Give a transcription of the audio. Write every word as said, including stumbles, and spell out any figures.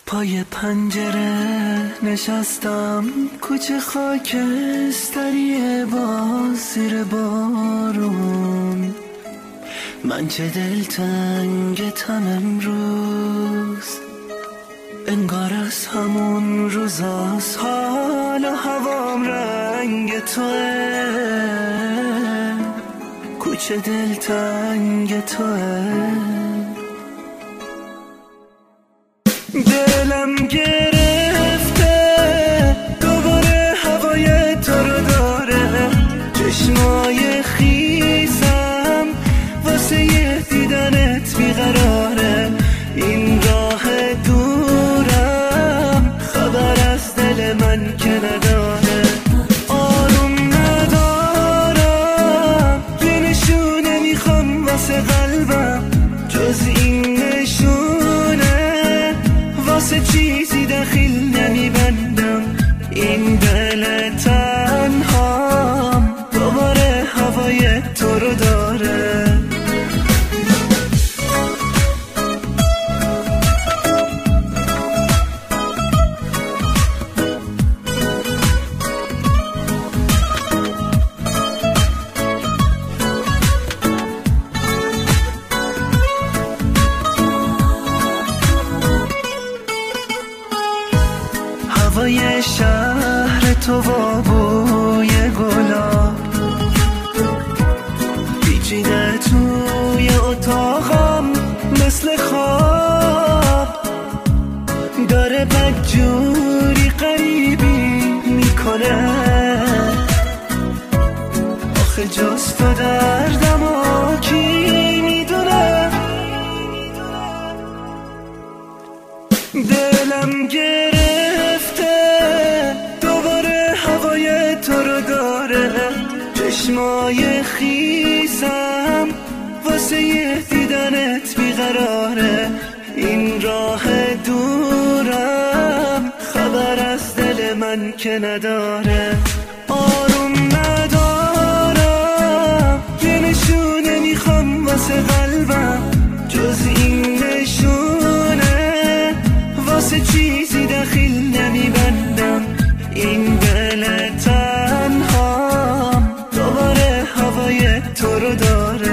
پای پنجره نشستم، کوچه خاکستریه باز زیر بارون. من چه دلتنگتم امروز، انگار از همون روزاست، حال و هوام رنگ توه، کوچه دلتنگ توه. دلم گرفته دوباره هوای تو رو داره، چشمای خیسم واسه یه دیدنت بیقراره. این راه دورم خبر از دل من که نداره، آروم ندارم، یه نشونه میخوام واسه قلبم، جز این نشونه واسه چیزی دخیل نمیبندم. این دل تنهام دوباره هوای تو رو داره. هوای شهر تو و بوی گلاب پیچیده توی اتاقم مثل خواب، داره بدجوری غریبی میکنه. آخه جز تو دردم و کی میدونه. دلم گرفته دوباره هوای تو رو داره، چشمای خیسم واسه یه دیدنت بیقراره. این راه دورم خبر از دل من که نداره، آروم ندارم، یه نشونه میخوام واسه قلبم، جز این نشونه واسه چیزی دخیل نمیبندم. این دل تنهام دوباره هوای تو رو داره.